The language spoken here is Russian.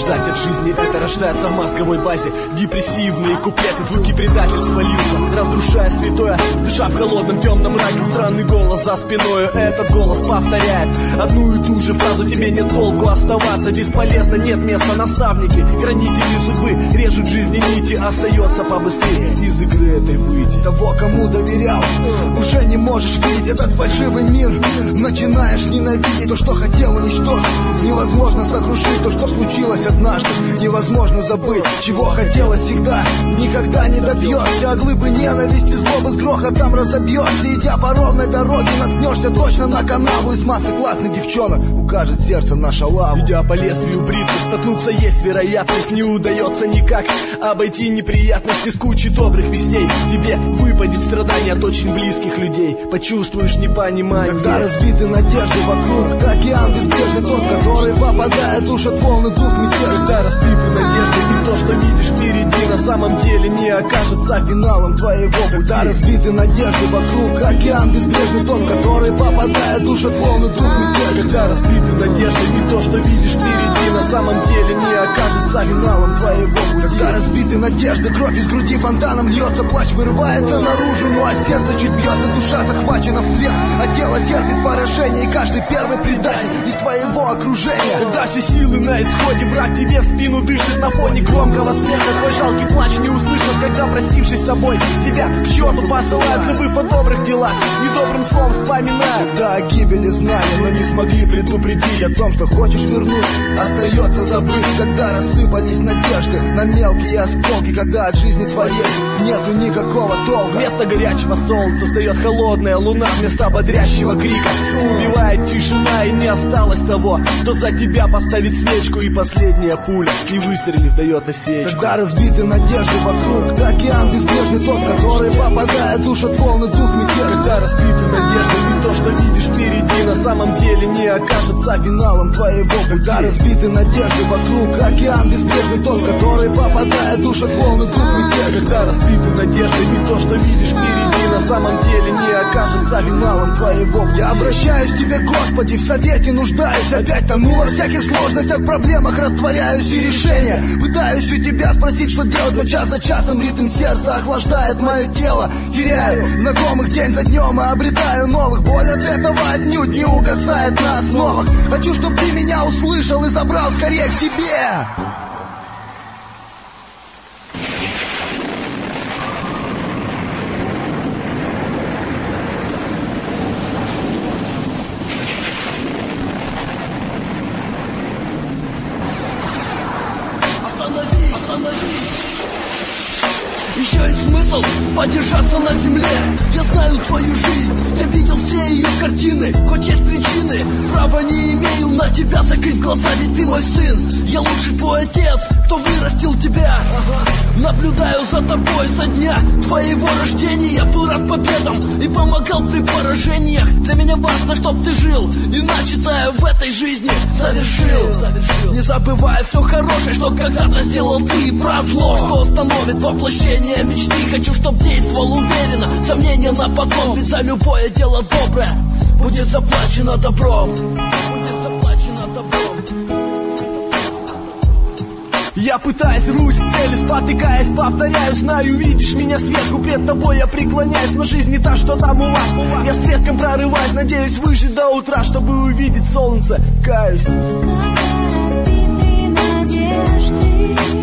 ждать от жизни, это рождается в мозговой базе. Депрессивные куплеты, звуки предательства льются, разрушая святое. Душа в холодном темном мраке, странный голос за спиною. Этот голос повторяет одну и ту же фразу: тебе нет толку оставаться, бесполезно, нет места. Наставники, хранители судьбы, режут жизни нити. Остается побыстрее из игры этой выйти. Того, кому доверял, уже не можешь видеть этот фальшивый мир. Начинаешь ненавидеть то, что хотел уничтожить. Невозможно сокрушить то, что случилось однажды. Невозможно забыть, чего хотелось всегда. Никогда не добьешься, а глыбы ненависти, злобы с грохотом разобьешься. Идя по ровной дороге, наткнешься точно на канаву. Из массы классных девчонок укажет сердце на шалаву. Идя по лезвию бритвы, столкнуться есть вероятность. Не удается никак обойти неприятности с кучей добрых вестей. Тебе выпадет страдания от очень близких людей. Почувствуешь непонимание, когда разбиты надежды вокруг. Океан безбрежный, тот, в который попадает, душат волны, дух мятежный. Когда разбиты надежды, и то, что видишь впереди, на самом деле не окажется финалом твоего пути. Когда разбиты надежды вокруг. Океан безбрежный, тот, в который попадает, душат волны, дух мятежный. Когда разбиты надежды, и то, что видишь впереди, на самом деле не окажется финалом твоего пути. Когда разбиты надежды, кровь из груди фонтаном льется, плач вырывается наружу, ну а сердце чуть бьется, душа захвачена в плен, а тело терпит поражение, и каждый первый предатель из твоего окружения. Когда все силы на исходе, враг тебе в спину дышит, на фоне громкого смеха твой жалкий плач не услышат. Когда, простившись с тобой, тебя к черту посылают, забыв о добрых делах, недобрым словом вспоминают. Когда о гибели знали, но не смогли предупредить о том, что хочешь вернуть, остается забыть. Когда рассыпались надежды на мелкие осколки, когда от жизни твоей нету никакого толка. Вместо горячего солнца встает холодная луна, вместо бодрящего крика убивает тишина, и не осталось того, кто за тебя поставит свечку, и последняя пуля, не выстрелив, дает осечку. Когда разбиты надежды вокруг, океан безбрежный, тот, который попадает, душат волны, дух мятежный. Когда разбиты надежды, и то, что видишь впереди, на самом деле не окажется финалом твоего пути. Когда разбиты надежды вокруг, океан безбрежный, тот, который попадает, душат волны, дух мятежный. Когда разбиты надежды, и то, что видишь впереди, на самом деле не окажется финалом твоего пути. Я обращаюсь к тебе, Господи, в совете нуждаюсь. Опять тону во всяких сложностях, проблемах растворяюсь и решения пытаюсь у тебя спросить, что делать, но час за часом ритм сердца охлаждает мое тело. Теряю знакомых день за днем, а обретаю новых. Боль от этого отнюдь не угасает на основах. Хочу, чтобы ты меня услышал и забрал скорее к себе. Еще есть смысл подержаться на земле. Я знаю твою жизнь, я видел все ее картины. Хоть есть причины, права не имею на тебя закрыть глаза, ведь ты мой сын. Я лучший твой отец, кто вырастил тебя. Наблюдаю за тобой со дня твоего рождения. Был рад победам и помогал при поражениях. Для меня важно, чтоб ты жил и начатое в этой жизни завершил. Не забывай все хорошее, что когда-то сделал ты, и про зло, что остановит воплощение мечты. Хочу, чтоб действовал уверенно, сомнения на потом, ведь за любое дело доброе будет заплачено добром. Будет заплачено добром. Я пытаюсь руть к цели, спотыкаясь, повторяю, знаю, видишь меня сверху, пред тобой я преклоняюсь, но жизнь не та, что там у вас. Я с треском прорываюсь, надеюсь выжить до утра, чтобы увидеть солнце, каюсь. Разбитые надежды.